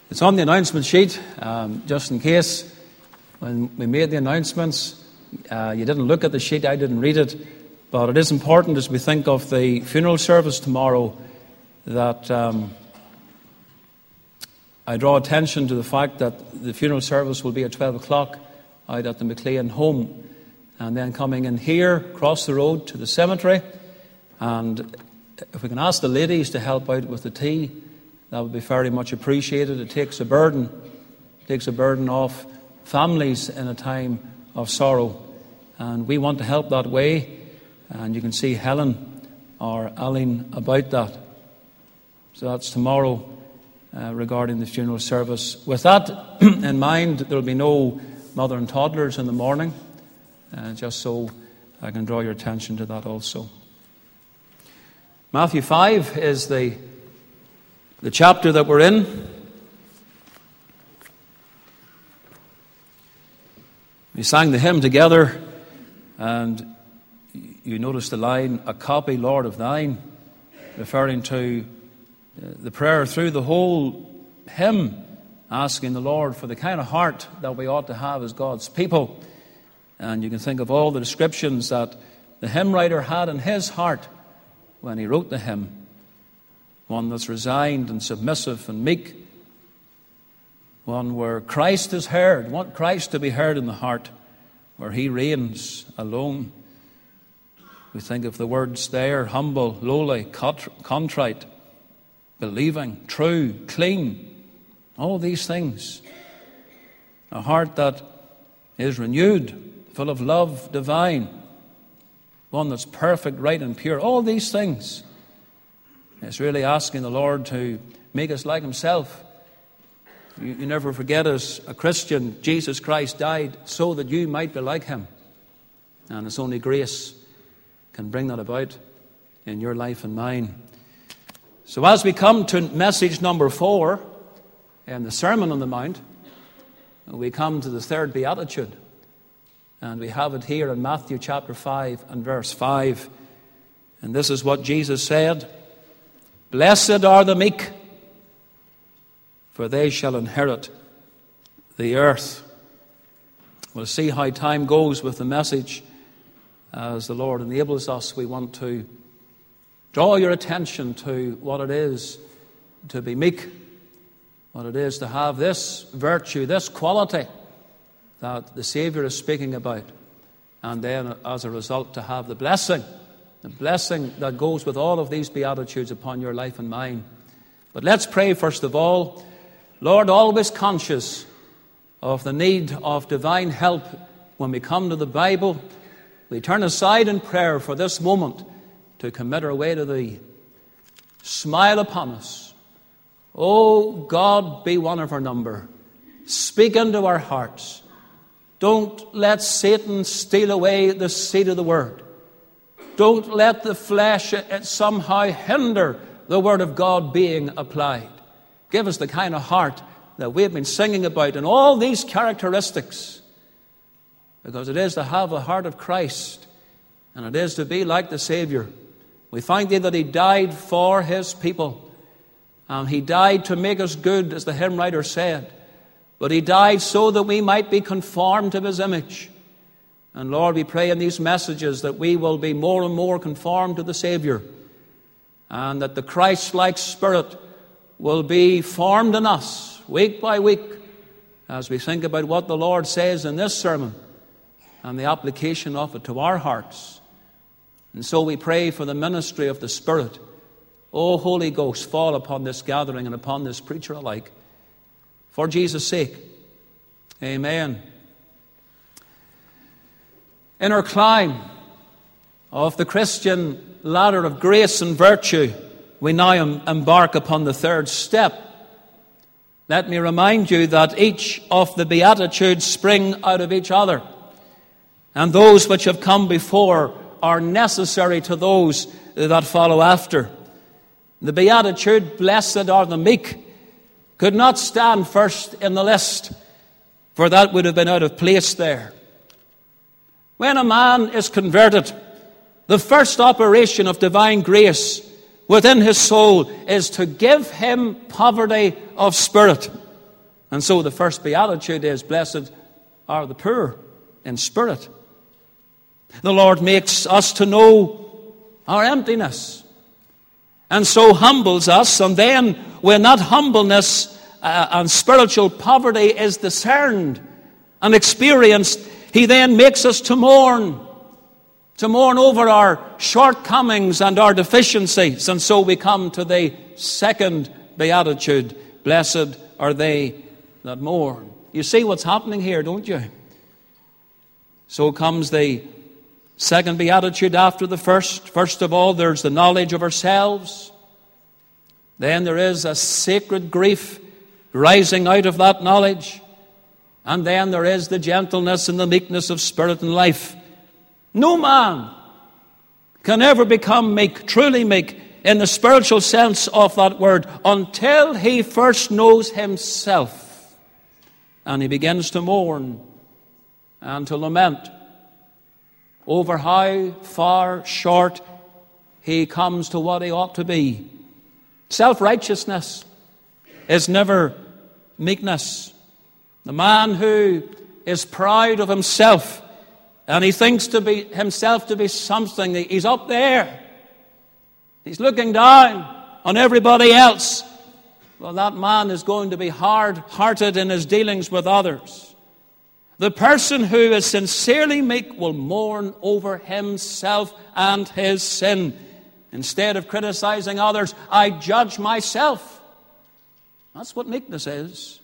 It's on the announcement sheet, just in case when we made the announcements, you didn't look at the sheet, I didn't read it, but it is important as we think of the funeral service tomorrow that I draw attention to the fact that the funeral service will be at 12 o'clock out at the McLean home, and then coming in here, across the road to the cemetery. And if we can ask the ladies to help out with the tea, that would be very much appreciated. It takes a burden off families in a time of sorrow, and we want to help that way. And you can see Helen or Aline about that. So that's tomorrow regarding the funeral service. With that in mind, there will be no mother and toddlers in the morning, just so I can draw your attention to that also. Matthew 5 is the chapter that we're in. We sang the hymn together, and you notice the line, "A copy, Lord, of thine," referring to the prayer through the whole hymn, asking the Lord for the kind of heart that we ought to have as God's people. And you can think of all the descriptions that the hymn writer had in his heart when he wrote the hymn. One that's resigned and submissive and meek. One where Christ is heard. Want Christ to be heard in the heart, where he reigns alone. We think of the words there: humble, lowly, contrite, believing, true, clean. All these things. A heart that is renewed, full of love divine. One that's perfect, right, and pure. All these things. It's really asking the Lord to make us like himself. You never forget, as a Christian, Jesus Christ died so that you might be like him. And it's only grace can bring that about in your life and mine. So as we come to message number 4 in the Sermon on the Mount, we come to the third beatitude. And we have it here in Matthew chapter 5 and verse 5. And this is what Jesus said: "Blessed are the meek, for they shall inherit the earth." We'll see how time goes with the message. As the Lord enables us, we want to draw your attention to what it is to be meek, what it is to have this virtue, this quality that the Savior is speaking about, and then as a result to have the blessing that goes with all of these beatitudes upon your life and mine. But let's pray first of all. Lord, always conscious of the need of divine help when we come to the Bible, we turn aside in prayer for this moment to commit our way to Thee. Smile upon us. Oh God, be one of our number. Speak into our hearts. Don't let Satan steal away the seed of the Word. Don't let the flesh somehow hinder the Word of God being applied. Give us the kind of heart that we've been singing about and all these characteristics. Because it is to have the heart of Christ, and it is to be like the Savior. We find that He died for His people. And He died to make us good, as the hymn writer said. But He died so that we might be conformed to His image. And Lord, we pray in these messages that we will be more and more conformed to the Savior, and that the Christ-like Spirit will be formed in us week by week as we think about what the Lord says in this sermon and the application of it to our hearts. And so we pray for the ministry of the Spirit. O Holy Ghost, fall upon this gathering and upon this preacher alike. For Jesus' sake, amen. In our climb of the Christian ladder of grace and virtue, we now embark upon the third step. Let me remind you that each of the Beatitudes spring out of each other, and those which have come before are necessary to those that follow after. The Beatitude, "Blessed are the meek," could not stand first in the list, for that would have been out of place there. When a man is converted, the first operation of divine grace within his soul is to give him poverty of spirit. And so the first beatitude is, blessed are the poor in spirit. The Lord makes us to know our emptiness, and so humbles us. And then when that humbleness and spiritual poverty is discerned and experienced, He then makes us to mourn over our shortcomings and our deficiencies. And so we come to the second beatitude, blessed are they that mourn. You see what's happening here, don't you? So comes the second beatitude after the first. First of all, there's the knowledge of ourselves. Then there is a sacred grief rising out of that knowledge. And then there is the gentleness and the meekness of spirit and life. No man can ever become meek, truly meek, in the spiritual sense of that word, until he first knows himself. And he begins to mourn and to lament over how far short he comes to what he ought to be. Self-righteousness is never meekness. The man who is proud of himself and he thinks himself to be something, he's up there. He's looking down on everybody else. Well, that man is going to be hard-hearted in his dealings with others. The person who is sincerely meek will mourn over himself and his sin. Instead of criticizing others, I judge myself. That's what meekness is.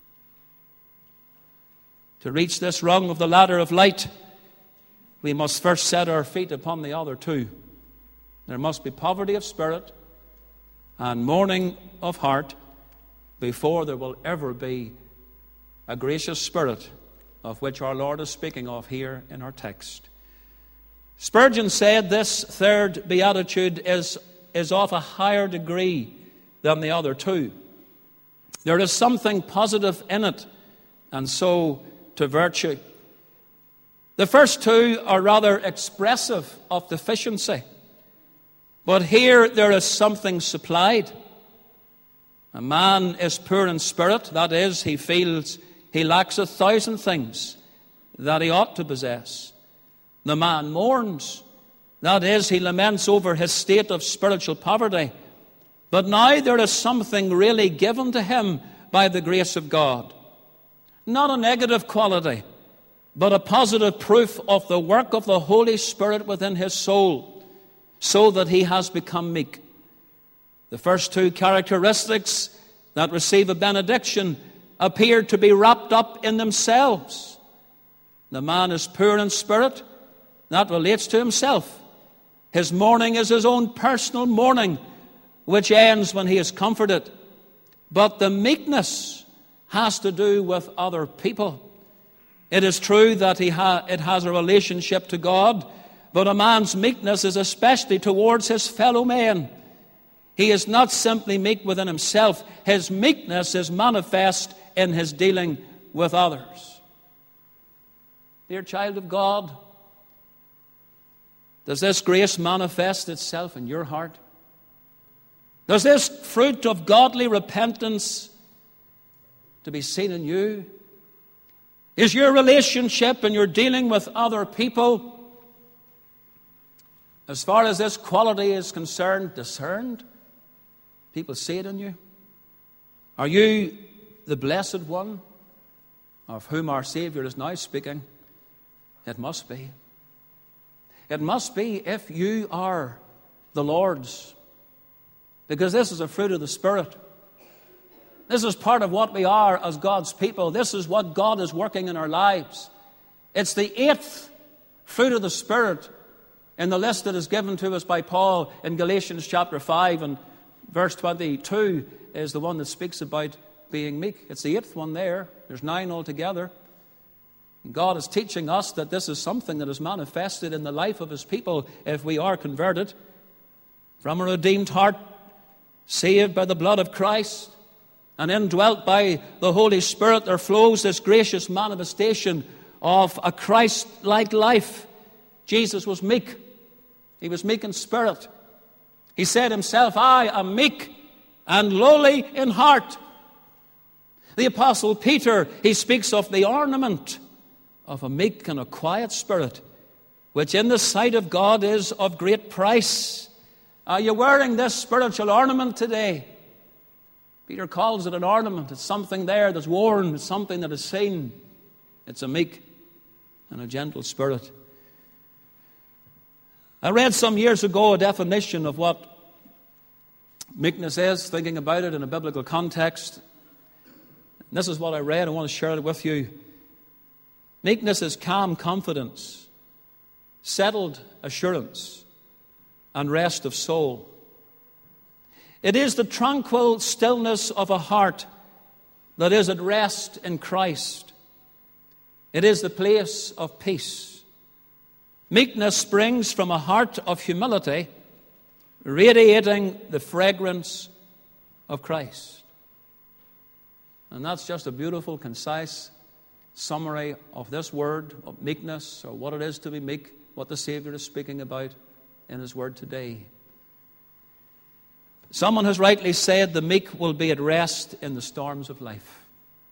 To reach this rung of the ladder of light, we must first set our feet upon the other two. There must be poverty of spirit and mourning of heart before there will ever be a gracious spirit of which our Lord is speaking of here in our text. Spurgeon said this third beatitude is of a higher degree than the other two. There is something positive in it, and so to virtue. The first two are rather expressive of deficiency, but here there is something supplied. A man is poor in spirit, that is, he feels he lacks 1,000 things that he ought to possess. The man mourns, that is, he laments over his state of spiritual poverty. But now there is something really given to him by the grace of God. Not a negative quality, but a positive proof of the work of the Holy Spirit within his soul, so that he has become meek. The first two characteristics that receive a benediction appear to be wrapped up in themselves. The man is poor in spirit. That relates to himself. His mourning is his own personal mourning, which ends when he is comforted. But the meekness has to do with other people. It is true that it has a relationship to God, but a man's meekness is especially towards his fellow men. He is not simply meek within himself. His meekness is manifest in his dealing with others. Dear child of God, does this grace manifest itself in your heart? Does this fruit of godly repentance to be seen in you? Is your relationship and your dealing with other people, as far as this quality is concerned, discerned? People see it in you. Are you the blessed one of whom our Savior is now speaking? It must be. It must be if you are the Lord's. Because this is a fruit of the Spirit. This is part of what we are as God's people. This is what God is working in our lives. It's the 8th fruit of the Spirit in the list that is given to us by Paul in Galatians chapter 5, and verse 22 is the one that speaks about being meek. It's the 8th one there. There's 9 altogether. God is teaching us that this is something that is manifested in the life of His people if we are converted from a redeemed heart, saved by the blood of Christ, and indwelt by the Holy Spirit. There flows this gracious manifestation of a Christ-like life. Jesus was meek. He was meek in spirit. He said himself, I am meek and lowly in heart. The Apostle Peter, he speaks of the ornament of a meek and a quiet spirit, which in the sight of God is of great price. Are you wearing this spiritual ornament today? Peter calls it an ornament. It's something there that's worn. It's something that is seen. It's a meek and a gentle spirit. I read some years ago a definition of what meekness is, thinking about it in a biblical context. This is what I read. I want to share it with you. Meekness is calm confidence, settled assurance, and rest of soul. It is the tranquil stillness of a heart that is at rest in Christ. It is the place of peace. Meekness springs from a heart of humility, radiating the fragrance of Christ. And that's just a beautiful, concise summary of this word of meekness, or what it is to be meek, what the Savior is speaking about in His word today. Someone has rightly said the meek will be at rest in the storms of life.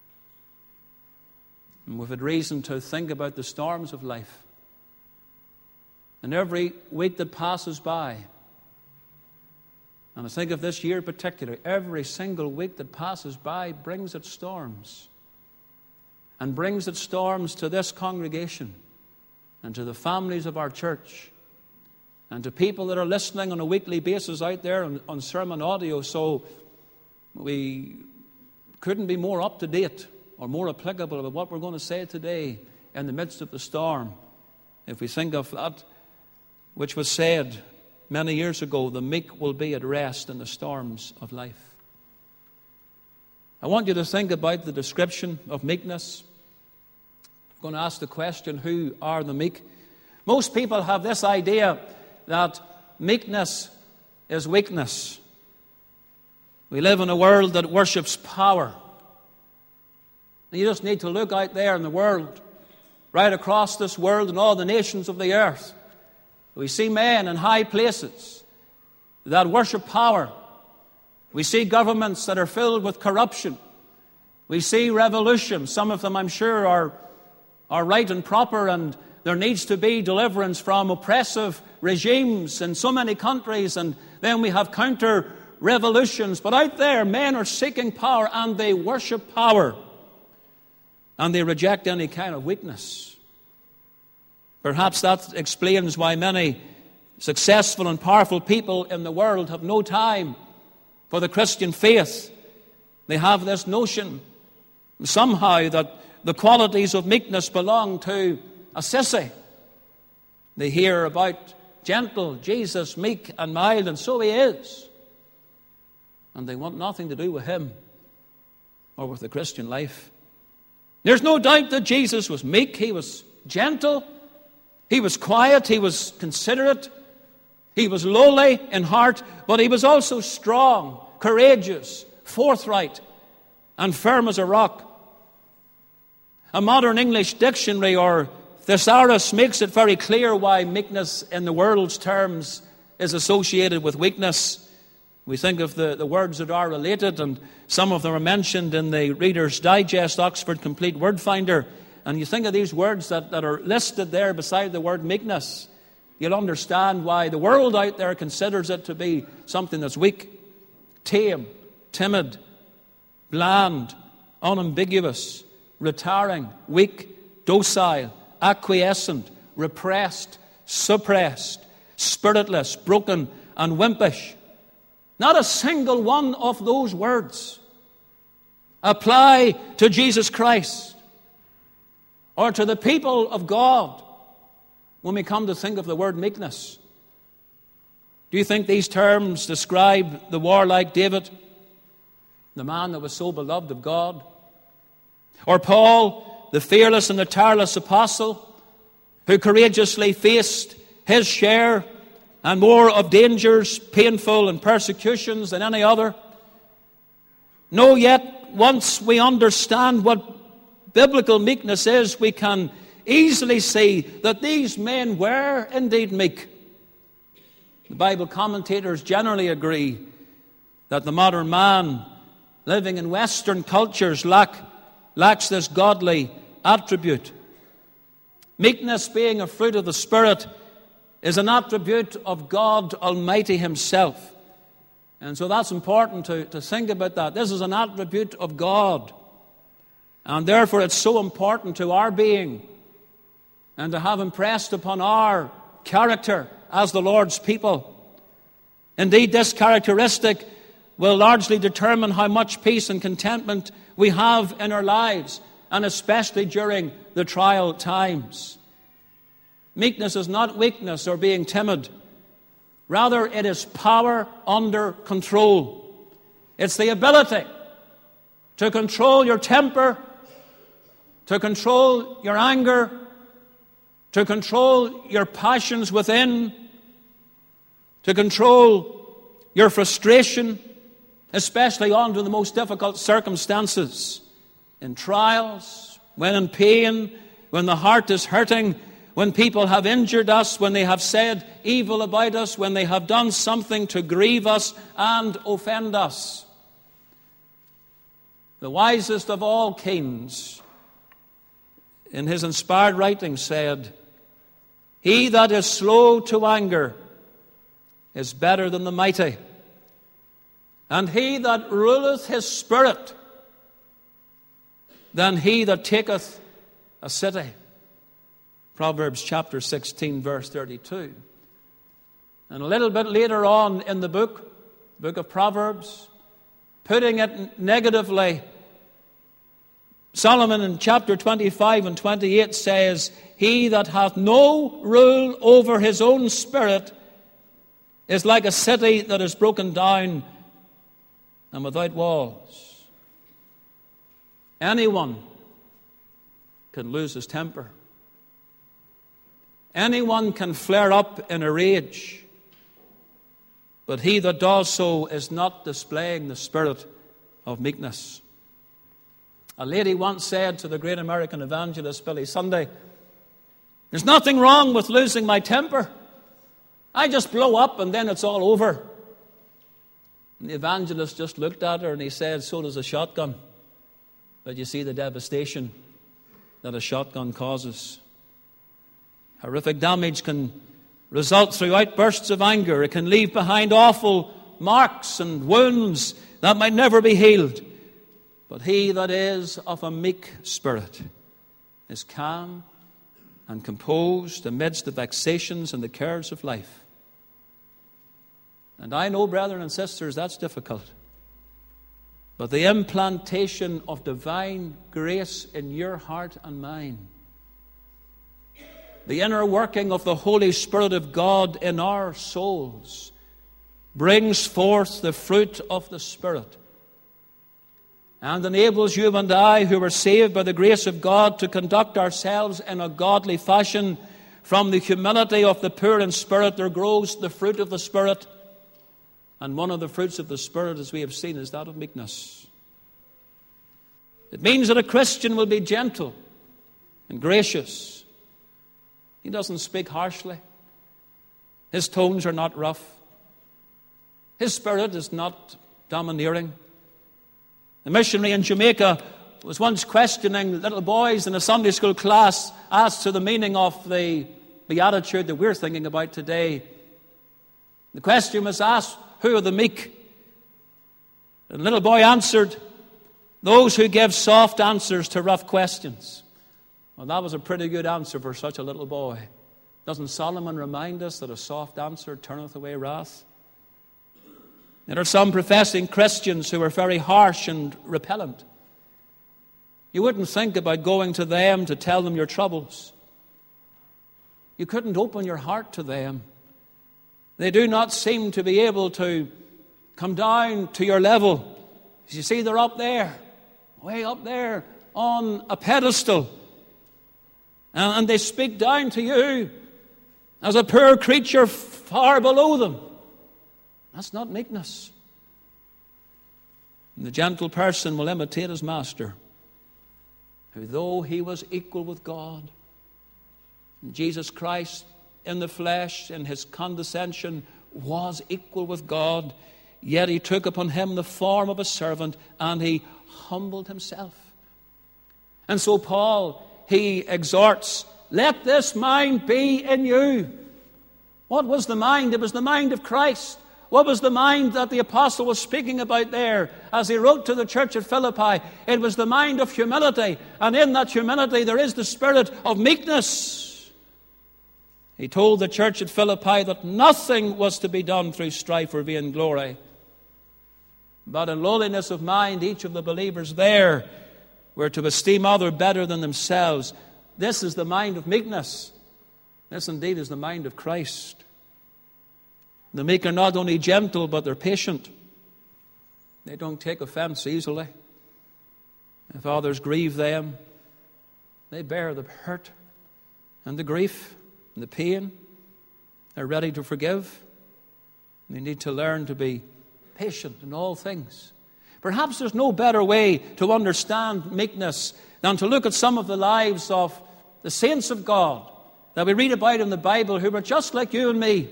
And we've had reason to think about the storms of life. And every week that passes by, and I think of this year particularly, every single week that passes by brings its storms. And brings its storms to this congregation and to the families of our church and to people that are listening on a weekly basis out there on sermon audio. So we couldn't be more up to date or more applicable about what we're going to say today in the midst of the storm. If we think of that which was said many years ago, the meek will be at rest in the storms of life. I want you to think about the description of meekness. I'm going to ask the question, who are the meek? Most people have this idea that meekness is weakness. We live in a world that worships power. And you just need to look out there in the world, right across this world and all the nations of the earth. We see men in high places that worship power. We see governments that are filled with corruption. We see revolution. Some of them, I'm sure, are right and proper, and there needs to be deliverance from oppressive regimes in so many countries, and then we have counter-revolutions. But out there, men are seeking power, and they worship power, and they reject any kind of weakness. Perhaps that explains why many successful and powerful people in the world have no time for the Christian faith. They have this notion somehow that the qualities of meekness belong to a sissy. They hear about gentle Jesus, meek and mild, and so He is. And they want nothing to do with Him or with the Christian life. There's no doubt that Jesus was meek. He was gentle. He was quiet. He was considerate. He was lowly in heart, but He was also strong, courageous, forthright, and firm as a rock. A modern English dictionary, or thesaurus, makes it very clear why meekness in the world's terms is associated with weakness. We think of the words that are related, and some of them are mentioned in the Reader's Digest, Oxford Complete Word Finder. And you think of these words that are listed there beside the word meekness, you'll understand why the world out there considers it to be something that's weak, tame, timid, bland, unambiguous, retiring, weak, docile, acquiescent, repressed, suppressed, spiritless, broken, and wimpish. Not a single one of those words apply to Jesus Christ or to the people of God when we come to think of the word meekness. Do you think these terms describe the warlike David, the man that was so beloved of God? Or Paul, the fearless and the tireless apostle, who courageously faced his share and more of dangers, painful, and persecutions than any other? No, yet once we understand what biblical meekness is, we can easily see that these men were indeed meek. The Bible commentators generally agree that the modern man living in Western cultures, lacks this godly attribute. Meekness, being a fruit of the Spirit, is an attribute of God Almighty Himself. And so that's important to think about that. This is an attribute of God. And therefore it's so important to our being and to have impressed upon our character as the Lord's people. Indeed, this characteristic will largely determine how much peace and contentment we have in our lives, and especially during the trial times. Meekness is not weakness or being timid. Rather, it is power under control. It's the ability to control your temper, to control your anger, to control your passions within, to control your frustration, especially under the most difficult circumstances, in trials, when in pain, when the heart is hurting, when people have injured us, when they have said evil about us, when they have done something to grieve us and offend us. The wisest of all kings, in his inspired writing, said, "He that is slow to anger is better than the mighty, and he that ruleth his spirit than he that taketh a city." Proverbs chapter 16, verse 32. And a little bit later on in the book of Proverbs, putting it negatively, Solomon in chapter 25 and 28 says, "He that hath no rule over his own spirit is like a city that is broken down and without walls." Anyone can lose his temper. Anyone can flare up in a rage. But he that does so is not displaying the spirit of meekness. A lady once said to the great American evangelist Billy Sunday, "There's nothing wrong with losing my temper. I just blow up and then it's all over." And the evangelist just looked at her and he said, "So does a shotgun. But you see the devastation that a shotgun causes." Horrific damage can result through outbursts of anger. It can leave behind awful marks and wounds that might never be healed. But he that is of a meek spirit is calm and composed amidst the vexations and the cares of life. And I know, brethren and sisters, that's difficult. But the implantation of divine grace in your heart and mine, the inner working of the Holy Spirit of God in our souls, brings forth the fruit of the Spirit and enables you and I, who are saved by the grace of God, to conduct ourselves in a godly fashion. From the humility of the poor in spirit there grows the fruit of the Spirit. And one of the fruits of the Spirit, as we have seen, is that of meekness. It means that a Christian will be gentle and gracious. He doesn't speak harshly. His tones are not rough. His spirit is not domineering. The missionary in Jamaica was once questioning little boys in a Sunday school class as to the meaning of the beatitude that we're thinking about today. The question was asked, "Who are the meek?" And the little boy answered, "Those who give soft answers to rough questions." Well, that was a pretty good answer for such a little boy. Doesn't Solomon remind us that a soft answer turneth away wrath? There are some professing Christians who are very harsh and repellent. You wouldn't think about going to them to tell them your troubles. You couldn't open your heart to them. They do not seem to be able to come down to your level. You see, they're up there, way up there on a pedestal. And they speak down to you as a poor creature far below them. That's not meekness. And the gentle person will imitate his master, who though he was equal with God, Jesus Christ in the flesh, in his condescension, was equal with God, yet he took upon him the form of a servant, and he humbled himself. And so Paul, he exhorts, let this mind be in you. What was the mind? It was the mind of Christ. What was the mind that the apostle was speaking about there as he wrote to the church at Philippi? It was the mind of humility. And in that humility there is the spirit of meekness. He told the church at Philippi that nothing was to be done through strife or vain glory. But in lowliness of mind, each of the believers there were to esteem other better than themselves. This is the mind of meekness. This indeed is the mind of Christ. The meek are not only gentle, but they're patient. They don't take offense easily. If others grieve them, they bear the hurt and the grief and the pain. They're ready to forgive. They need to learn to be patient in all things. Perhaps there's no better way to understand meekness than to look at some of the lives of the saints of God that we read about in the Bible who were just like you and me.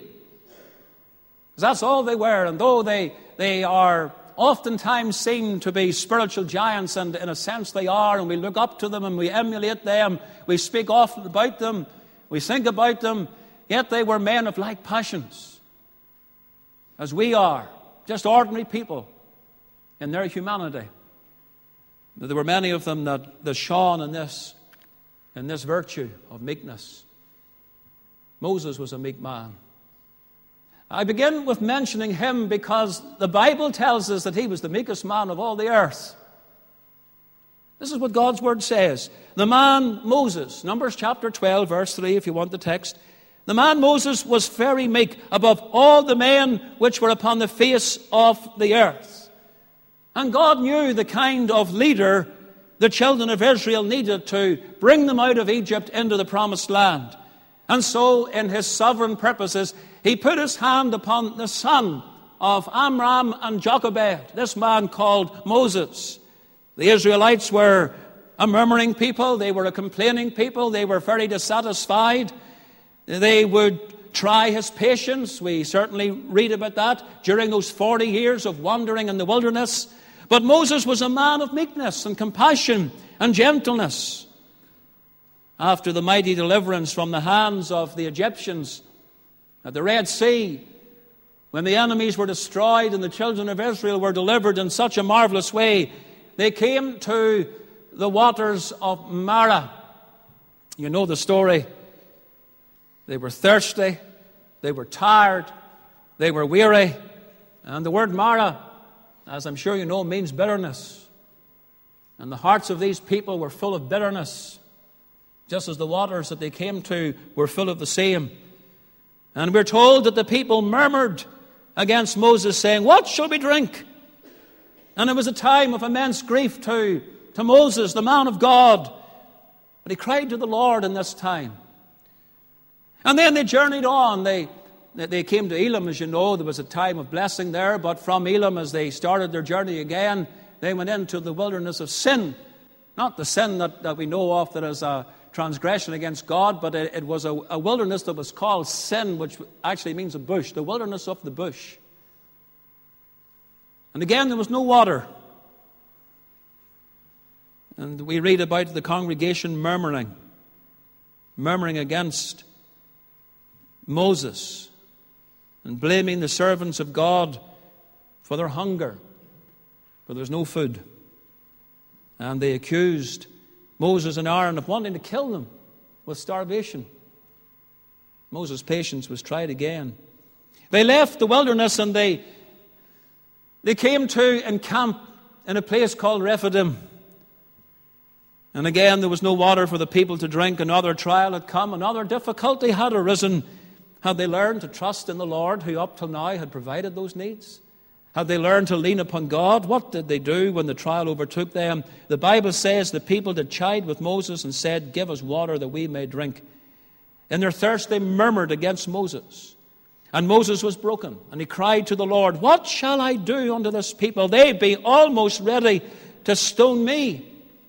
That's all they were. And though they are oftentimes seen to be spiritual giants, and in a sense they are, and we look up to them and we emulate them, we speak often about them, we think about them, yet they were men of like passions as we are, just ordinary people in their humanity. There were many of them that shone in this virtue of meekness. Moses was a meek man. I begin with mentioning him because the Bible tells us that he was the meekest man of all the earth. This is what God's word says. The man Moses, Numbers chapter 12, verse 3, if you want the text. The man Moses was very meek above all the men which were upon the face of the earth. And God knew the kind of leader the children of Israel needed to bring them out of Egypt into the promised land. And so, in his sovereign purposes, he put his hand upon the son of Amram and Jochebed, this man called Moses. The Israelites were a murmuring people. They were a complaining people. They were very dissatisfied. They would try his patience. We certainly read about that during those 40 years of wandering in the wilderness. But Moses was a man of meekness and compassion and gentleness. After the mighty deliverance from the hands of the Egyptians at the Red Sea, when the enemies were destroyed and the children of Israel were delivered in such a marvelous way, they came to the waters of Marah. You know the story. They were thirsty, they were tired, they were weary, and the word Marah, as I'm sure you know, means bitterness. And the hearts of these people were full of bitterness, just as the waters that they came to were full of the same. And we're told that the people murmured against Moses, saying, "What shall we drink?" And it was a time of immense grief to Moses, the man of God. But he cried to the Lord in this time. And then they journeyed on. They came to Elim, as you know. There was a time of blessing there. But from Elim, as they started their journey again, they went into the wilderness of sin. Not the sin that we know of that is a transgression against God, but it was a wilderness that was called sin, which actually means a bush, the wilderness of the bush. And again, there was no water. And we read about the congregation murmuring against Moses and blaming the servants of God for their hunger, for there's no food. And they accused Moses and Aaron of wanting to kill them with starvation. Moses' patience was tried again. They left the wilderness and they came to encamp in a place called Rephidim. And again, there was no water for the people to drink. Another trial had come. Another difficulty had arisen. Had they learned to trust in the Lord, who up till now had provided those needs? Had they learned to lean upon God? What did they do when the trial overtook them? The Bible says the people did chide with Moses and said, "Give us water that we may drink." In their thirst they murmured against Moses. And Moses was broken, and he cried to the Lord, "What shall I do unto this people? They be almost ready to stone me."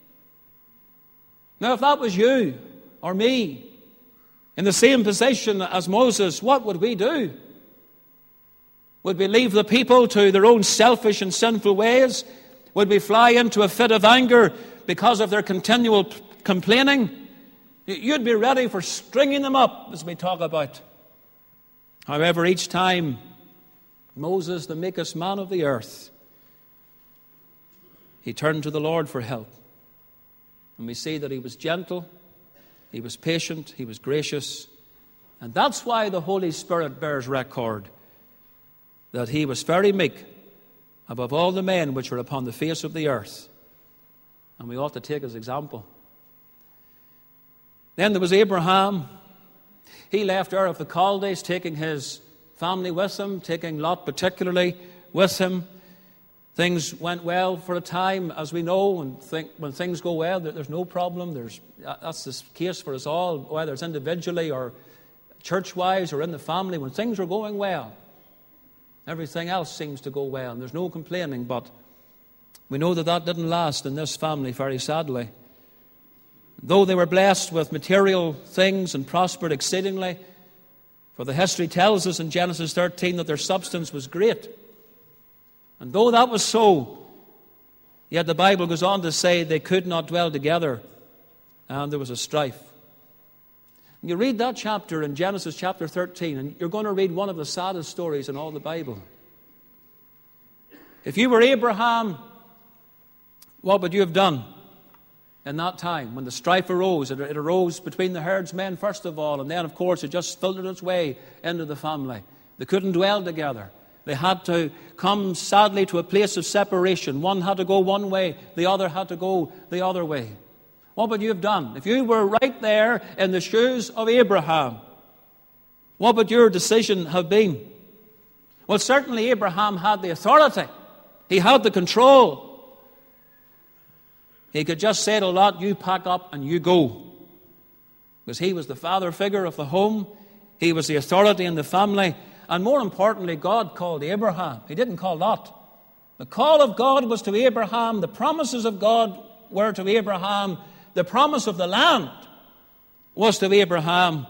Now, if that was you or me in the same position as Moses, what would we do? Would we leave the people to their own selfish and sinful ways? Would we fly into a fit of anger because of their continual complaining? You'd be ready for stringing them up, as we talk about. However, each time Moses, the meekest man of the earth, he turned to the Lord for help. And we see that he was gentle, he was patient, he was gracious. And that's why the Holy Spirit bears record that he was very meek above all the men which were upon the face of the earth. And we ought to take his example. Then there was Abraham. He left Ur of the Chaldees, taking his family with him, taking Lot particularly with him. Things went well for a time, as we know, and when things go well, there's no problem. That's the case for us all, whether it's individually or church-wise or in the family. When things are going well, everything else seems to go well, and there's no complaining. But we know that didn't last in this family, very sadly. Though they were blessed with material things and prospered exceedingly, for the history tells us in Genesis 13 that their substance was great. And though that was so, yet the Bible goes on to say they could not dwell together, and there was a strife. You read that chapter in Genesis chapter 13, and you're going to read one of the saddest stories in all the Bible. If you were Abraham, what would you have done in that time when the strife arose? It arose between the herdsmen first of all, and then of course it just filtered its way into the family. They couldn't dwell together. They had to come sadly to a place of separation. One had to go one way, the other had to go the other way. What would you have done? If you were right there in the shoes of Abraham, what would your decision have been? Well, certainly Abraham had the authority. He had the control. He could just say to Lot, you pack up and you go. Because he was the father figure of the home. He was the authority in the family. And more importantly, God called Abraham. He didn't call Lot. The call of God was to Abraham. The promises of God were to Abraham. The promise of the land was to Abraham.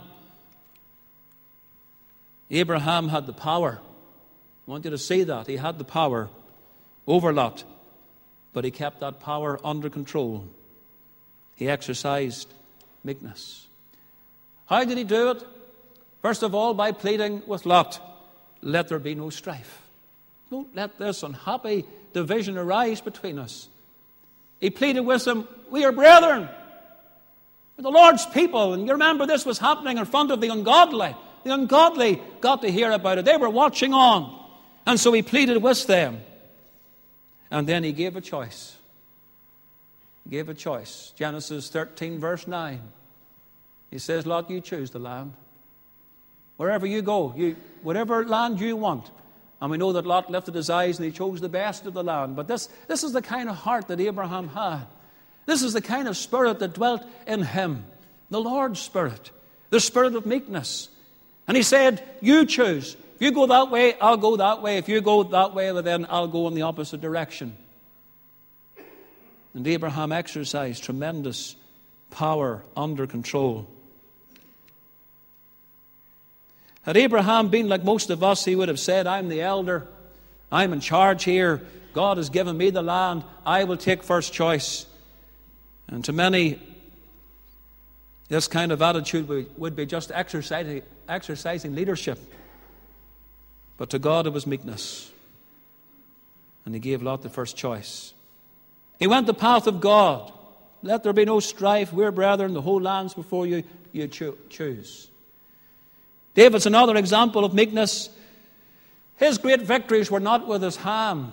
Abraham had the power. I want you to see that. He had the power over Lot. But he kept that power under control. He exercised meekness. How did he do it? First of all, by pleading with Lot, let there be no strife. Don't let this unhappy division arise between us. He pleaded with them, we are brethren. We're the Lord's people. And you remember this was happening in front of the ungodly. The ungodly got to hear about it. They were watching on. And so he pleaded with them. And then he gave a choice. He gave a choice. Genesis 13, verse 9. He says, Lot, you choose the land. Wherever you go, whatever land you want. And we know that Lot lifted his eyes and he chose the best of the land. But this is the kind of heart that Abraham had. This is the kind of spirit that dwelt in him. The Lord's Spirit. The spirit of meekness. And he said, you choose. If you go that way, I'll go that way. If you go that way, then I'll go in the opposite direction. And Abraham exercised tremendous power under control. Had Abraham been like most of us, he would have said, I'm the elder. I'm in charge here. God has given me the land. I will take first choice. And to many, this kind of attitude would be just exercising leadership. But to God it was meekness. And he gave Lot the first choice. He went the path of God. Let there be no strife. We're brethren. The whole land's before you. You choose. David's another example of meekness. His great victories were not with his hand.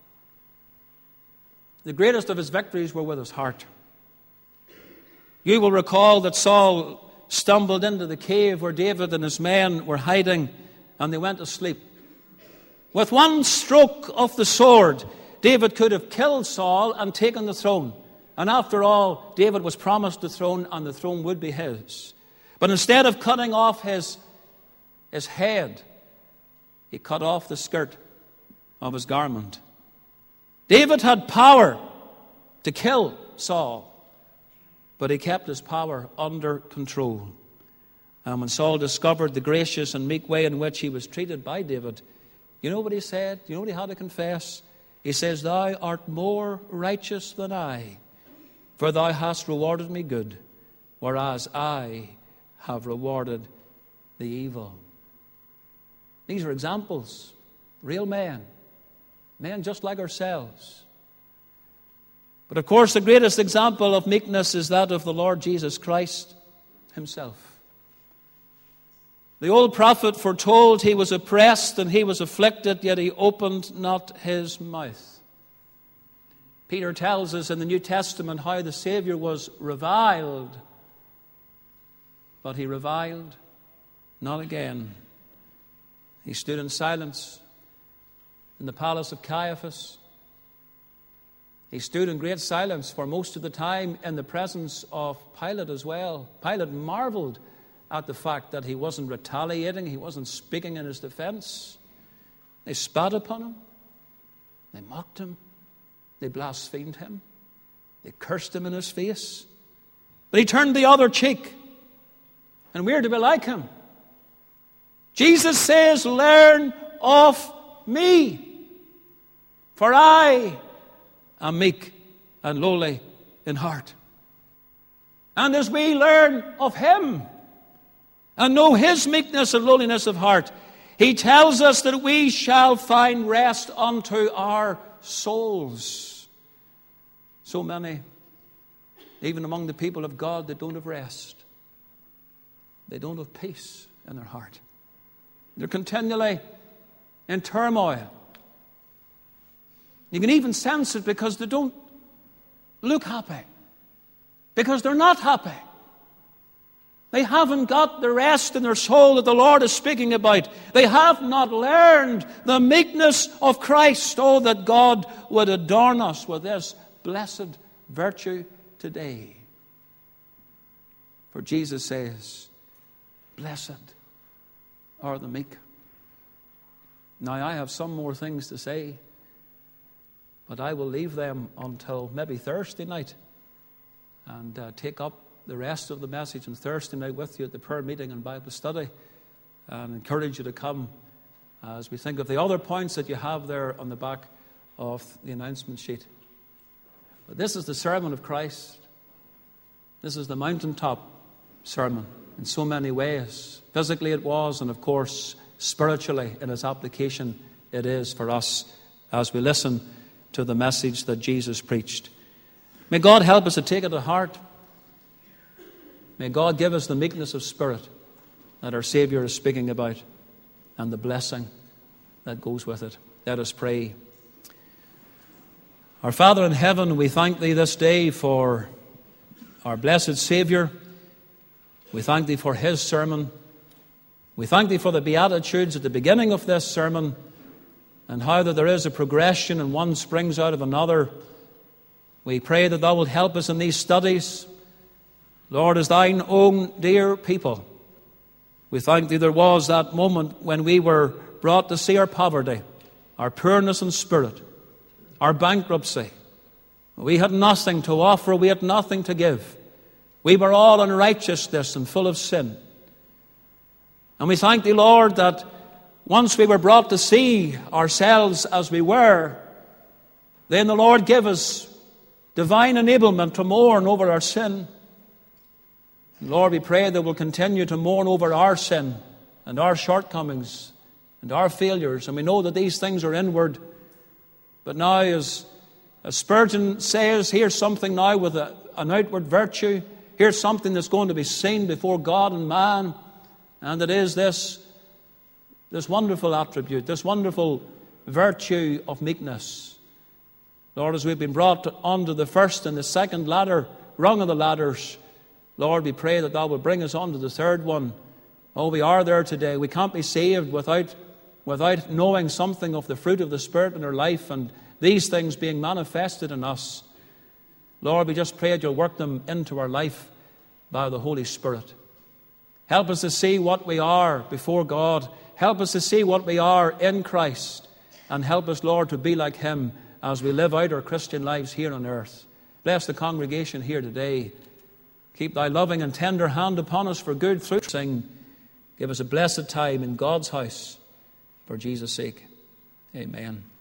The greatest of his victories were with his heart. You will recall that Saul stumbled into the cave where David and his men were hiding, and they went to sleep. With one stroke of the sword, David could have killed Saul and taken the throne. And after all, David was promised the throne, and the throne would be his. But instead of cutting off his head, he cut off the skirt of his garment. David had power to kill Saul, but he kept his power under control. And when Saul discovered the gracious and meek way in which he was treated by David, You know what he said? You know what he had to confess? He says, thou art more righteous than I, for thou hast rewarded me good, whereas I have rewarded the evil. These are examples, real men just like ourselves. But of course, the greatest example of meekness is that of the Lord Jesus Christ himself. The old prophet foretold he was oppressed and he was afflicted, yet he opened not his mouth. Peter tells us in the New Testament how the Savior was reviled, but he reviled not again. He stood in silence in the palace of Caiaphas. He stood in great silence for most of the time in the presence of Pilate as well. Pilate marveled at the fact that he wasn't retaliating, he wasn't speaking in his defense. They spat upon him, they mocked him, they blasphemed him, they cursed him in his face. But he turned the other cheek, and we're to be like him. Jesus says, learn of me, for I am meek and lowly in heart. And as we learn of him and know his meekness and lowliness of heart, he tells us that we shall find rest unto our souls. So many, even among the people of God, that don't have rest. They don't have peace in their heart. They're continually in turmoil. You can even sense it because they don't look happy. Because they're not happy. They haven't got the rest in their soul that the Lord is speaking about. They have not learned the meekness of Christ. Oh, that God would adorn us with this blessed virtue today. For Jesus says, blessed are the meek. Now, I have some more things to say, but I will leave them until maybe Thursday night and take up the rest of the message on Thursday night with you at the prayer meeting and Bible study, and encourage you to come as we think of the other points that you have there on the back of the announcement sheet. But this is the sermon of Christ. This is the mountaintop sermon in so many ways. Physically it was, and of course spiritually in its application it is for us as we listen to the message that Jesus preached. May God help us to take it to heart. May God give us the meekness of spirit that our Savior is speaking about and the blessing that goes with it. Let us pray. Our Father in heaven, we thank Thee this day for our blessed Savior. We thank Thee for His sermon. We thank Thee for the Beatitudes at the beginning of this sermon, and how that there is a progression and one springs out of another. We pray that Thou wilt help us in these studies. Lord, as Thine own dear people, we thank Thee there was that moment when we were brought to see our poverty, our poorness in spirit, our bankruptcy. We had nothing to offer, we had nothing to give. We were all in righteousness and full of sin. And we thank Thee, Lord, that once we were brought to see ourselves as we were, then the Lord gave us divine enablement to mourn over our sin. And Lord, we pray that we'll continue to mourn over our sin and our shortcomings and our failures. And we know that these things are inward. But now, as Spurgeon says, here's something now with an outward virtue. Here's something that's going to be seen before God and man. And it is this wonderful attribute, this wonderful virtue of meekness. Lord, as we've been brought onto the first and the second rung of the ladders, Lord, we pray that Thou will bring us on to the third one. Oh, we are there today. We can't be saved without knowing something of the fruit of the Spirit in our life and these things being manifested in us. Lord, we just pray that You'll work them into our life by the Holy Spirit. Help us to see what we are before God. Help us to see what we are in Christ. And help us, Lord, to be like Him as we live out our Christian lives here on earth. Bless the congregation here today. Keep Thy loving and tender hand upon us for good through sing. Give us a blessed time in God's house for Jesus' sake. Amen.